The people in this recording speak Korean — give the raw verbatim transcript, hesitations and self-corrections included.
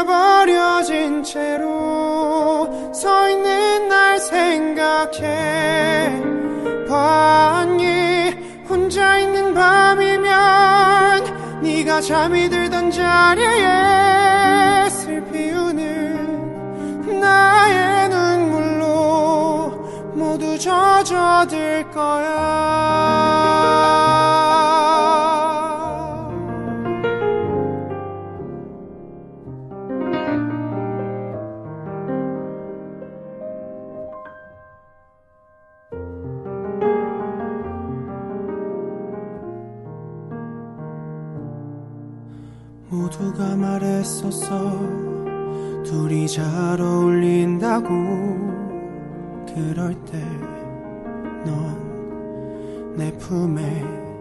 네가 버려진 채로 서 있는 날 생각해 봤니? 혼자 있는 밤이면 네가 잠이 들던 자리에 슬 피우는 나의 눈물로 모두 젖어들 거야. 모두가 말했었어 둘이 잘 어울린다고. 그럴 때 넌 내 품에